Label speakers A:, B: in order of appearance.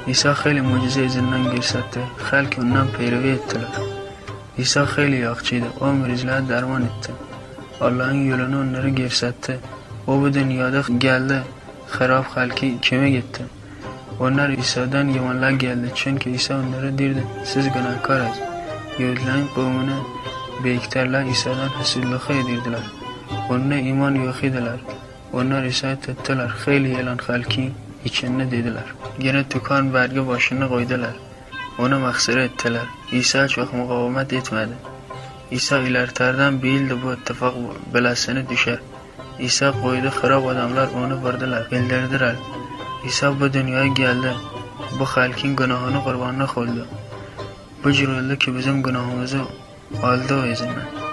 A: İsa xeyli mucize izinden gösterdi. Halk ondan peyrovi ettiler. İsa xeyli yaxşıydı. O mürüzleri derman etti. Allah'ın yolunu onları gösterdi. O bu dünyada geldi. Harap halkı kime gitti? Onlar İsa'dan yamanlar geldi. Çünkü İsa onlara dirdi. Siz günahkarız. Yahudilerin kavmini beyliklerle İsa'dan hısırlığı edirdiler. Onunla iman yok ediler. Onlar İsa'yı tuttular. Xeyli yalan halkı içinde dediler. Gene tükan vergi başına koydular. Onu mahsur ettiler. İsa çok mukavemet etmedi. İsa ilerlerden bildi bu ittifak belasını düşer. İsa koydu, harap adamlar onu vurdular, bildirdiler. İsa bu dünyaya geldi. Bu halkın günahını kurbanına koydu. Bu cür oldu ki bizim günahımızı aldı o izinden.